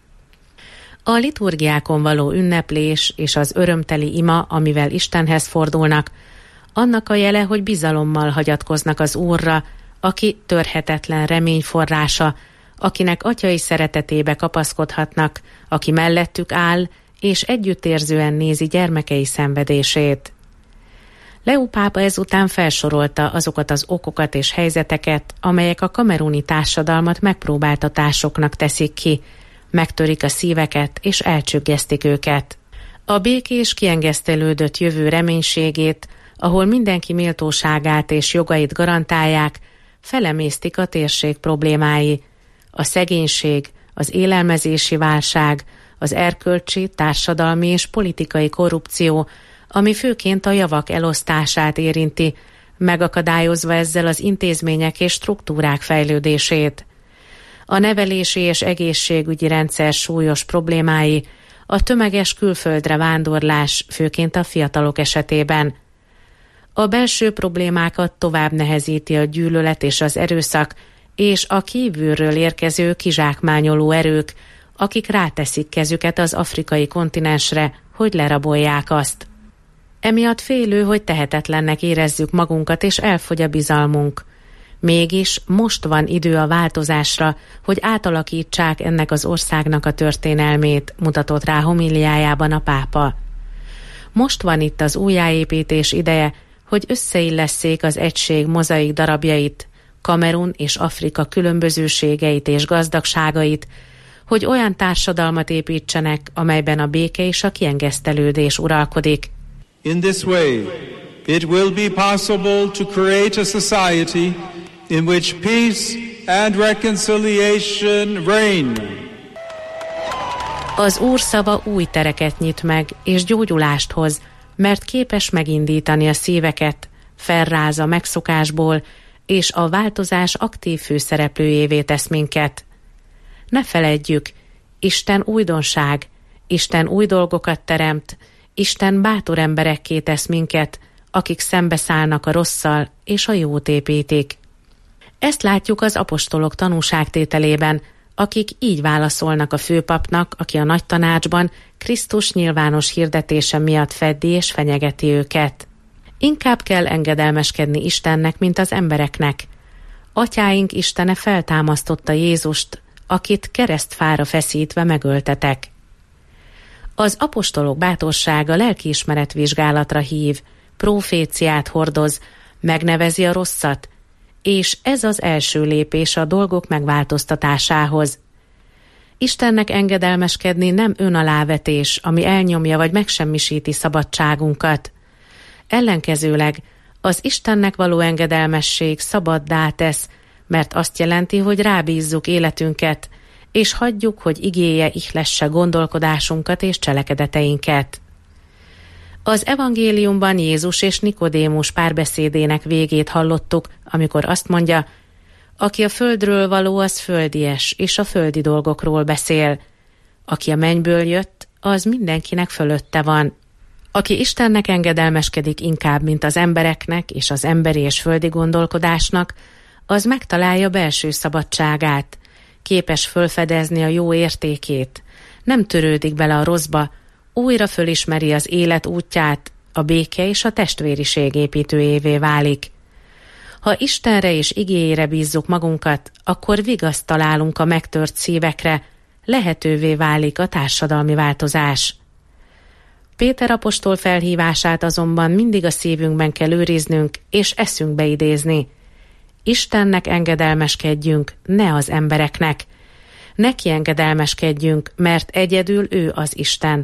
A liturgiákon való ünneplés és az örömteli ima, amivel Istenhez fordulnak, annak a jele, hogy bizalommal hagyatkoznak az Úrra, aki törhetetlen remény forrása, akinek atyai szeretetébe kapaszkodhatnak, aki mellettük áll, és együttérzően nézi gyermekei szenvedését. Leó pápa ezután felsorolta azokat az okokat és helyzeteket, amelyek a kameruni társadalmat megpróbáltatásoknak teszik ki, megtörik a szíveket és elcsüggesztik őket. A békés kiengesztelődött jövő reménységét, ahol mindenki méltóságát és jogait garantálják, felemésztik a térség problémái. A szegénység, az élelmezési válság, az erkölcsi, társadalmi és politikai korrupció, ami főként a javak elosztását érinti, megakadályozva ezzel az intézmények és struktúrák fejlődését. A nevelési és egészségügyi rendszer súlyos problémái, a tömeges külföldre vándorlás, főként a fiatalok esetében. A belső problémákat tovább nehezíti a gyűlölet és az erőszak, és a kívülről érkező kizsákmányoló erők, akik ráteszik kezüket az afrikai kontinensre, hogy lerabolják azt. Emiatt félő, hogy tehetetlennek érezzük magunkat, és elfogy a bizalmunk. Mégis most van idő a változásra, hogy átalakítsák ennek az országnak a történelmét, mutatott rá homiliájában a pápa. Most van itt az újjáépítés ideje, hogy összeillesszék az egység mozaik darabjait, Kamerun és Afrika különbözőségeit és gazdagságait, hogy olyan társadalmat építsenek, amelyben a béke és a kiengesztelődés uralkodik. In this way, it will be possible to create a society in which peace and reconciliation reign. Az Úr szava új tereket nyit meg, és gyógyulást hoz, mert képes megindítani a szíveket, felráz a megszokásból, és a változás aktív főszereplőjévé tesz minket. Ne feledjük, Isten újdonság, Isten új dolgokat teremt, Isten bátor emberekké tesz minket, akik szembeszállnak a rosszal és a jót építik. Ezt látjuk az apostolok tanúságtételében, akik így válaszolnak a főpapnak, aki a nagy tanácsban Krisztus nyilvános hirdetése miatt feddi és fenyegeti őket. Inkább kell engedelmeskedni Istennek, mint az embereknek. Atyáink Istene feltámasztotta Jézust, akit keresztfára feszítve megöltetek. Az apostolok bátorsága lelkiismeret vizsgálatra hív, proféciát hordoz, megnevezi a rosszat, és ez az első lépés a dolgok megváltoztatásához. Istennek engedelmeskedni nem önalávetés, ami elnyomja vagy megsemmisíti szabadságunkat. Ellenkezőleg az Istennek való engedelmesség szabaddá tesz, mert azt jelenti, hogy rábízzuk életünket, és hagyjuk, hogy igéje ihlesse gondolkodásunkat és cselekedeteinket. Az evangéliumban Jézus és Nikodémus párbeszédének végét hallottuk, amikor azt mondja, aki a földről való, az földies, és a földi dolgokról beszél. Aki a mennyből jött, az mindenkinek fölötte van. Aki Istennek engedelmeskedik inkább, mint az embereknek és az emberi és földi gondolkodásnak, az megtalálja belső szabadságát, képes fölfedezni a jó értékét, nem törődik bele a rosszba, újra fölismeri az élet útját, a béke és a testvériség építőjévé válik. Ha Istenre és igéjére bízzuk magunkat, akkor vigaszt találunk a megtört szívekre, lehetővé válik a társadalmi változás. Péter apostol felhívását azonban mindig a szívünkben kell őriznünk és eszünkbe idézni. Istennek engedelmeskedjünk, ne az embereknek. Neki engedelmeskedjünk, mert egyedül ő az Isten.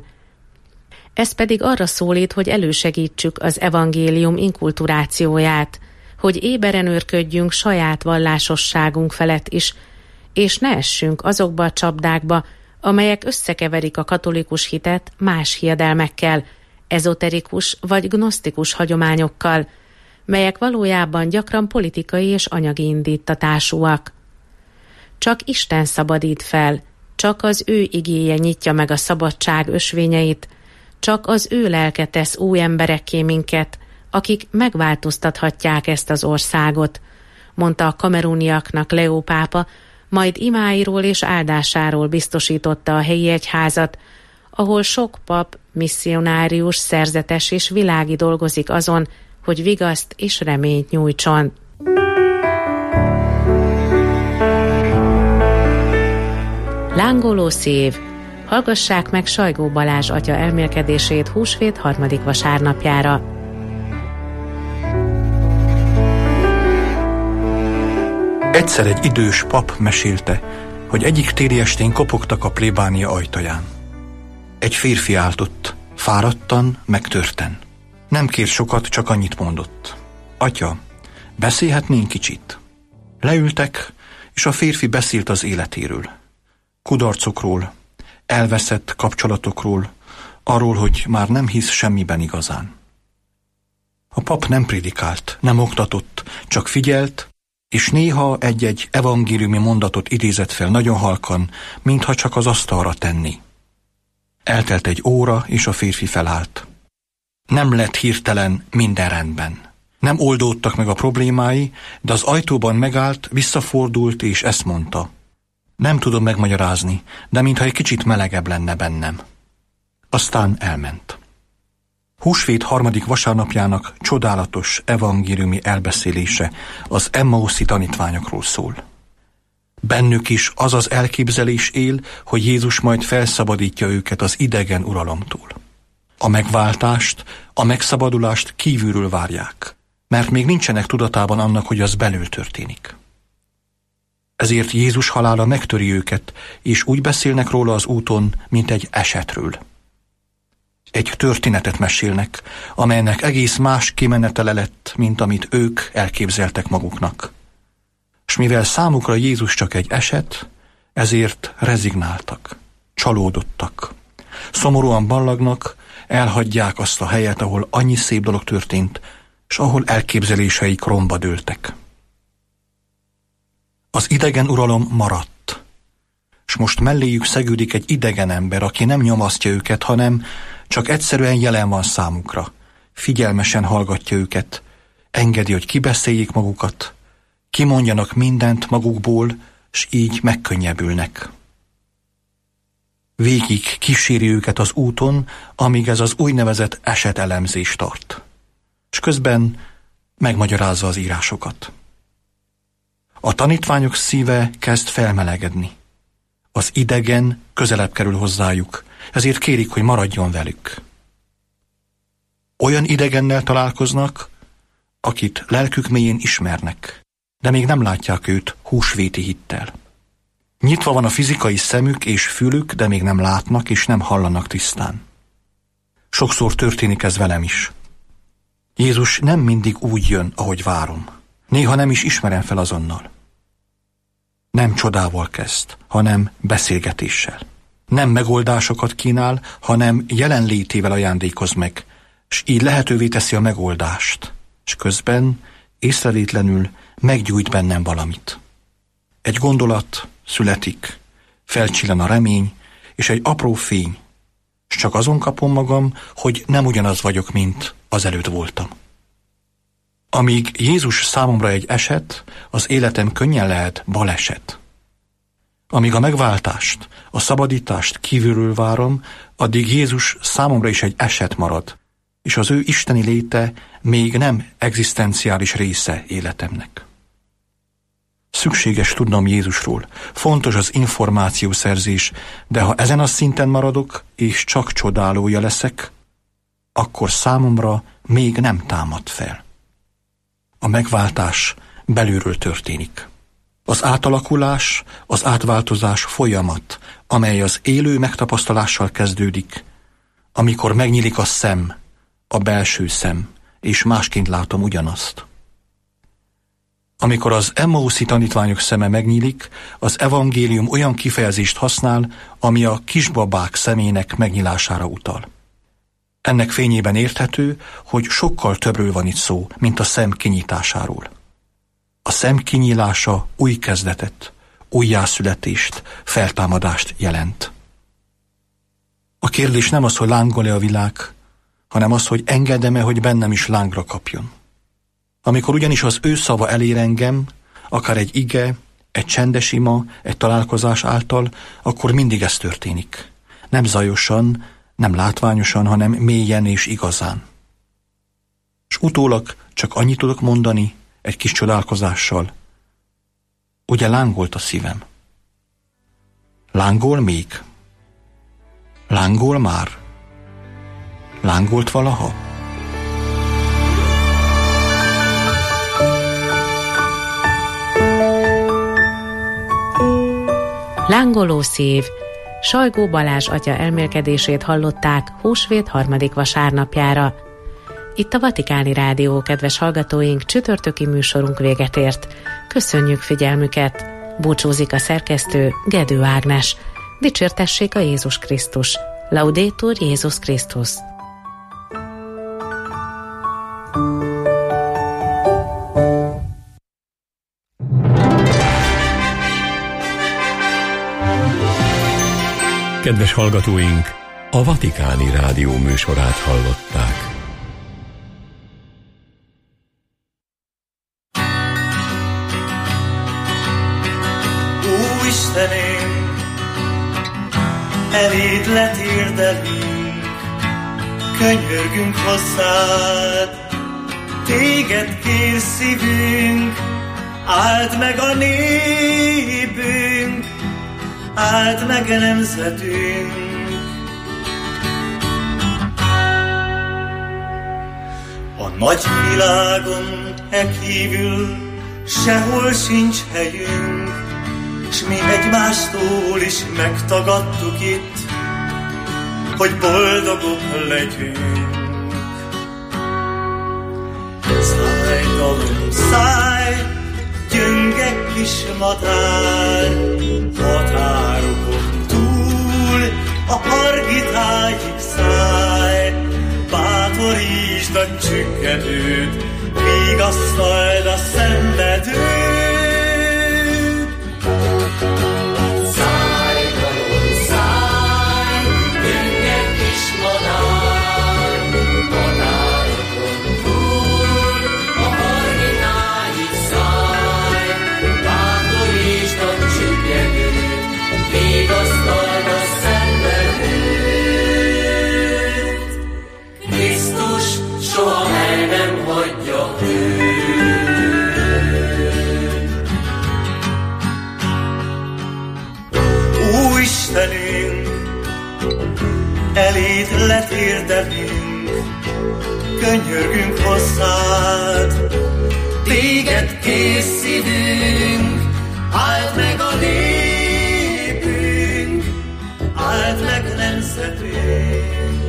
Ez pedig arra szólít, hogy elősegítsük az evangélium inkulturációját, hogy éberen őrködjünk saját vallásosságunk felett is, és ne essünk azokba a csapdákba, amelyek összekeverik a katolikus hitet más hiedelmekkel, ezoterikus vagy gnosztikus hagyományokkal, melyek valójában gyakran politikai és anyagi indítatásúak. Csak Isten szabadít fel, csak az ő igéje nyitja meg a szabadság ösvényeit, csak az ő lelke tesz új emberekké minket, akik megváltoztathatják ezt az országot, mondta a kameruniaknak Leó pápa, majd imáiról és áldásáról biztosította a helyi egyházat, ahol sok pap, misszionárius, szerzetes és világi dolgozik azon, hogy vigaszt és reményt nyújtson. Lángoló szív. Hallgassák meg Sajgó Balázs atya elmélkedését húsvét harmadik vasárnapjára. Egyszer egy idős pap mesélte, hogy egyik téli estén kopogtak a plébánia ajtaján. Egy férfi állt ott, fáradtan, megtörten. Nem kért sokat, csak annyit mondott. Atya, beszélhetnénk kicsit? Leültek, és a férfi beszélt az életéről. Kudarcokról, elveszett kapcsolatokról, arról, hogy már nem hisz semmiben igazán. A pap nem prédikált, nem oktatott, csak figyelt, és néha egy-egy evangéliumi mondatot idézett fel nagyon halkan, mintha csak az asztalra tenni. Eltelt egy óra, és a férfi felállt. Nem lett hirtelen minden rendben. Nem oldódtak meg a problémái, de az ajtóban megállt, visszafordult, és ezt mondta. Nem tudom megmagyarázni, de mintha egy kicsit melegebb lenne bennem. Aztán elment. Húsvét harmadik vasárnapjának csodálatos evangéliumi elbeszélése az Emmauszi tanítványokról szól. Bennük is az az elképzelés él, hogy Jézus majd felszabadítja őket az idegen uralomtól. A megváltást, a megszabadulást kívülről várják, mert még nincsenek tudatában annak, hogy az belül történik. Ezért Jézus halála megtöri őket, és úgy beszélnek róla az úton, mint egy esetről. Egy történetet mesélnek, amelynek egész más kimenetele lett, mint amit ők elképzeltek maguknak. S mivel számukra Jézus csak egy eset, ezért rezignáltak, csalódottak. Szomorúan ballagnak, elhagyják azt a helyet, ahol annyi szép dolog történt, s ahol elképzeléseik romba dőltek. Az idegen uralom maradt, s most melléjük szegődik egy idegen ember, aki nem nyomasztja őket, hanem csak egyszerűen jelen van számukra, figyelmesen hallgatja őket, engedi, hogy kibeszéljék magukat, kimondjanak mindent magukból, s így megkönnyebbülnek. Végig kíséri őket az úton, amíg ez az úgynevezett esetelemzés tart, és közben megmagyarázza az írásokat. A tanítványok szíve kezd felmelegedni. Az idegen közelebb kerül hozzájuk, ezért kérik, hogy maradjon velük. Olyan idegennel találkoznak, akit lelkük mélyén ismernek, de még nem látják őt húsvéti hittel. Nyitva van a fizikai szemük és fülük, de még nem látnak és nem hallanak tisztán. Sokszor történik ez velem is. Jézus nem mindig úgy jön, ahogy várom. Néha nem is ismerem fel azonnal. Nem csodával kezd, hanem beszélgetéssel. Nem megoldásokat kínál, hanem jelenlétével ajándékoz meg, s így lehetővé teszi a megoldást, s közben észrevétlenül meggyújt bennem valamit. Egy gondolat születik, felcsillan a remény, és egy apró fény, s csak azon kapom magam, hogy nem ugyanaz vagyok, mint az előtt voltam. Amíg Jézus számomra egy eset, az életem könnyen lehet baleset. Amíg a megváltást, a szabadítást kívülről várom, addig Jézus számomra is egy eset marad, és az ő isteni léte még nem egzisztenciális része életemnek. Szükséges tudnom Jézusról, fontos az információszerzés, de ha ezen a szinten maradok, és csak csodálója leszek, akkor számomra még nem támad fel. A megváltás belülről történik. Az átalakulás, az átváltozás folyamat, amely az élő megtapasztalással kezdődik, amikor megnyílik a szem, a belső szem, és másként látom ugyanazt. Amikor az Emmauszi tanítványok szeme megnyílik, az evangélium olyan kifejezést használ, ami a kisbabák szemének megnyilására utal. Ennek fényében érthető, hogy sokkal többről van itt szó, mint a szem kinyitásáról. A szem kinyílása új kezdetet, újjászületést, feltámadást jelent. A kérdés nem az, hogy lángol-e a világ, hanem az, hogy engedem-e, hogy bennem is lángra kapjon. Amikor ugyanis az ő szava elér engem, akár egy ige, egy csendes ima, egy találkozás által, akkor mindig ez történik. Nem zajosan, nem látványosan, hanem mélyen és igazán. És utólag csak annyit tudok mondani, egy kis csodálkozással. Ugye lángolt a szívem? Lángol még? Lángol már? Lángolt valaha? Lángoló szív. Sajgó Balázs atya elmélkedését hallották húsvét harmadik vasárnapjára. Itt a Vatikáni Rádió, kedves hallgatóink, csütörtöki műsorunk véget ért. Köszönjük figyelmüket! Búcsúzik a szerkesztő, Gedő Ágnes. Dicsértessék a Jézus Krisztus. Laudetur Jézus Krisztus. Kedves hallgatóink, a Vatikáni Rádió műsorát hallották. Ó Isteném, eléd letérdelünk, könyörgünk hozzád, téged kér szívünk, áld meg a népünk, áld meg a nemzetünk. A nagy világon e kívül sehol sincs helyünk, s mi egymástól is megtagadtuk itt, hogy boldogok legyünk. Szállj, dalom, szállj, gyönge kis madár, határokon túl a Argitáig szállj, bátorítsd a csüggedőt, vigasztald a szenvedőt. Szállj, dalom, szállj, gyönge kis madár, határokon túl a Argitáig szállj, bátorítsd a csüggedőt, vigasztald a szenvedőt. Krisztus soha el nem hagyja őt. Ó Istenünk, eléd letérdelünk, könyörgünk hozzád, téged kér szívünk, áld meg a népünk, áld meg nemzetünk.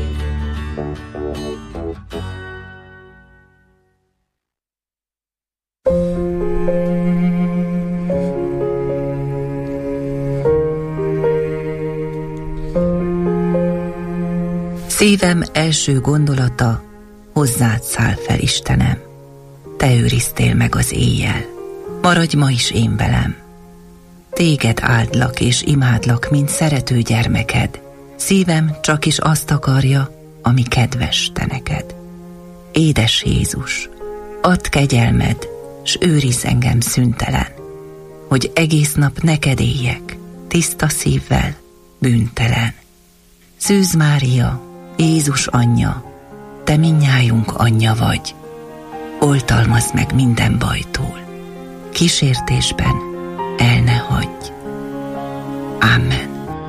Szívem első gondolata, hozzád száll fel, Istenem. Te őriztél meg az éjjel, maradj ma is én velem. Téged áldlak és imádlak, mint szerető gyermeked. Szívem csak is azt akarja, ami kedves te neked. Édes Jézus, add kegyelmed, s őrizz engem szüntelen, hogy egész nap neked éljek, tiszta szívvel, bűntelen. Szűz Mária, Jézus anyja, te mindnyájunk anyja vagy, oltalmazd meg minden bajtól, kísértésben el ne hagyj. Amen.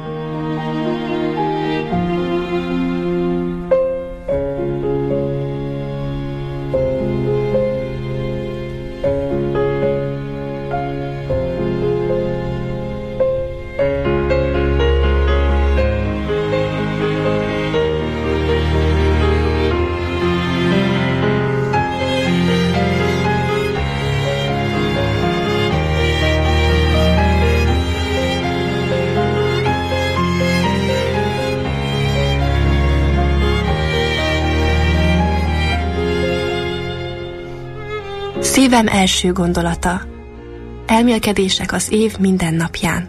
Szívem első gondolata. Elmélkedések az év minden napján.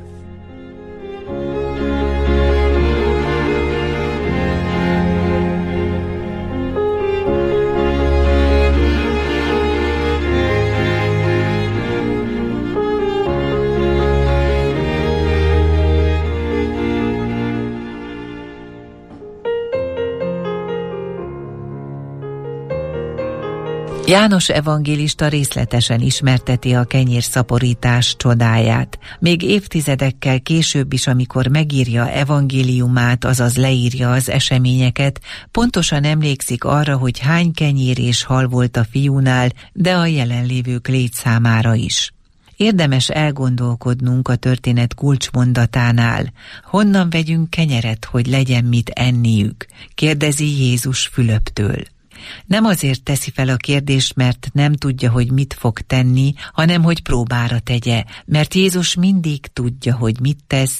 János evangélista részletesen ismerteti a kenyérszaporítás csodáját. Még évtizedekkel később is, amikor megírja evangéliumát, azaz leírja az eseményeket, pontosan emlékszik arra, hogy hány kenyér és hal volt a fiúnál, de a jelenlévők létszámára is. Érdemes elgondolkodnunk a történet kulcsmondatánál. Honnan vegyünk kenyeret, hogy legyen mit enniük? Kérdezi Jézus Fülöptől. Nem azért teszi fel a kérdést, mert nem tudja, hogy mit fog tenni, hanem hogy próbára tegye, mert Jézus mindig tudja, hogy mit tesz,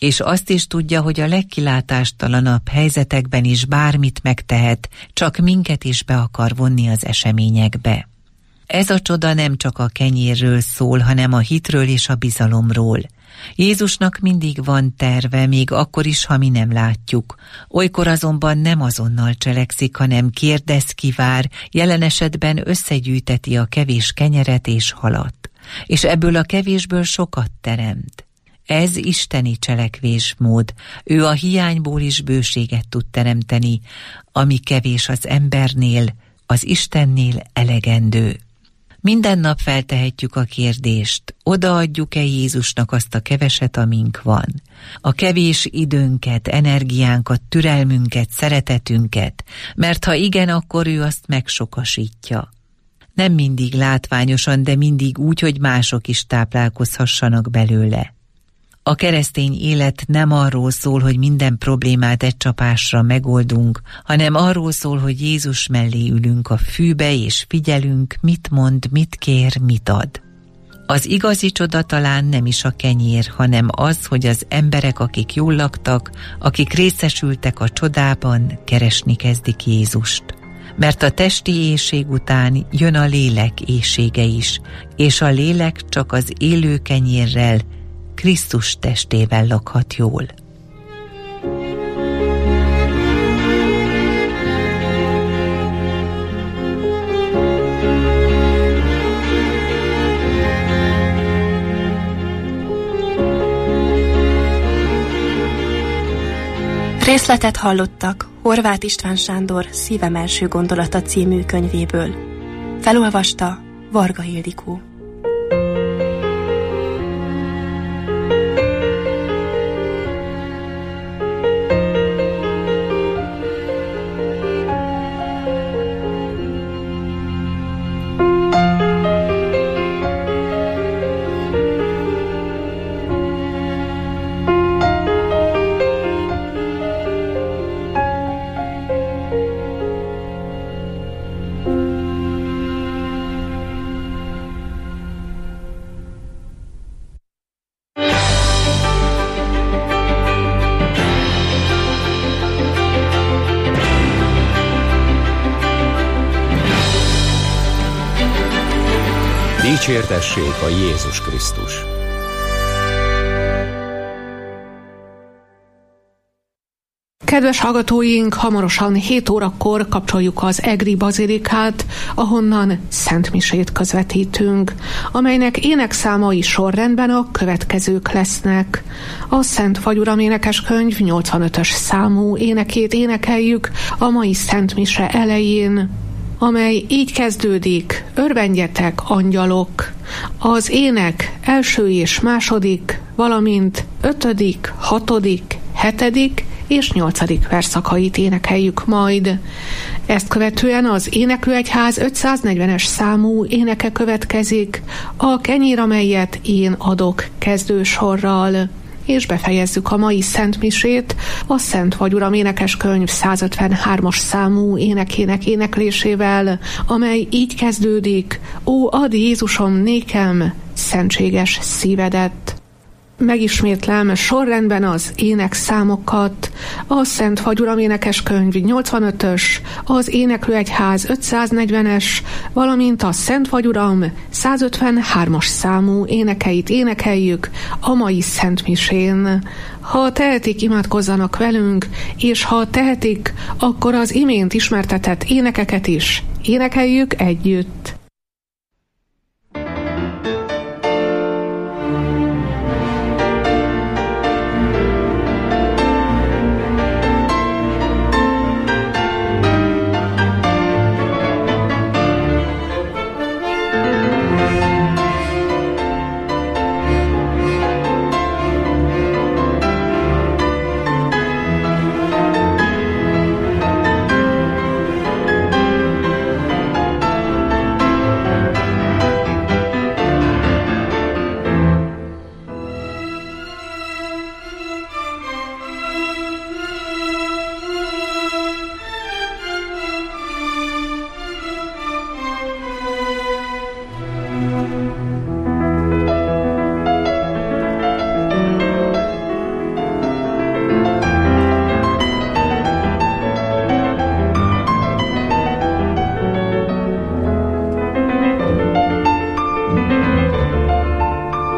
és azt is tudja, hogy a legkilátástalanabb helyzetekben is bármit megtehet, csak minket is be akar vonni az eseményekbe. Ez a csoda nem csak a kenyérről szól, hanem a hitről és a bizalomról. Jézusnak mindig van terve, még akkor is, ha mi nem látjuk. Olykor azonban nem azonnal cselekszik, hanem kérdez, kivár, jelen esetben összegyűjteti a kevés kenyeret és halat, és ebből a kevésből sokat teremt. Ez isteni cselekvésmód, ő a hiányból is bőséget tud teremteni, ami kevés az embernél, az Istennél elegendő. Minden nap feltehetjük a kérdést, odaadjuk-e Jézusnak azt a keveset, amink van. A kevés időnket, energiánkat, türelmünket, szeretetünket, mert ha igen, akkor ő azt megsokasítja. Nem mindig látványosan, de mindig úgy, hogy mások is táplálkozhassanak belőle. A keresztény élet nem arról szól, hogy minden problémát egy csapásra megoldunk, hanem arról szól, hogy Jézus mellé ülünk a fűbe és figyelünk, mit mond, mit kér, mit ad. Az igazi csoda talán nem is a kenyér, hanem az, hogy az emberek, akik jól laktak, akik részesültek a csodában, keresni kezdik Jézust. Mert a testi éhség után jön a lélek éhsége is, és a lélek csak az élő kenyérrel, Krisztus testével lakhat jól. Részletet hallottak Horváth István Sándor Szívem első gondolata című könyvéből. Felolvasta Varga Ildikó. Dicsértessék a Jézus Krisztus! Kedves hallgatóink, hamarosan hét órakor kapcsoljuk az Egri Bazilikát, ahonnan szentmisét közvetítünk, amelynek énekszámai sorrendben a következők lesznek. A Szent Fagyuram énekeskönyv nyolcvanötös számú énekét énekeljük a mai szentmise elején, amely így kezdődik: Örvendjetek, angyalok! Az ének első és második, valamint ötödik, hatodik, hetedik és nyolcadik verszakait énekeljük majd. Ezt követően az Éneklőegyház ötszáznegyvenes számú éneke következik, a Kenyér, amelyet én adok kezdősorral, és befejezzük a mai szentmisét a Szent Fagyuram énekeskönyv százötvenhármas számú énekének éneklésével, amely így kezdődik: Ó, add Jézusom nékem szentséges szívedet. Megismétlem sorrendben az énekszámokat: a Szent Fagyuram énekeskönyv nyolcvanötös, az Éneklőegyház ötszáznegyvenes, valamint a Szent Fagyuram százötvenhármas számú énekeit énekeljük a mai szentmisén. Ha tehetik, imádkozzanak velünk, és ha tehetik, akkor az imént ismertetett énekeket is énekeljük együtt.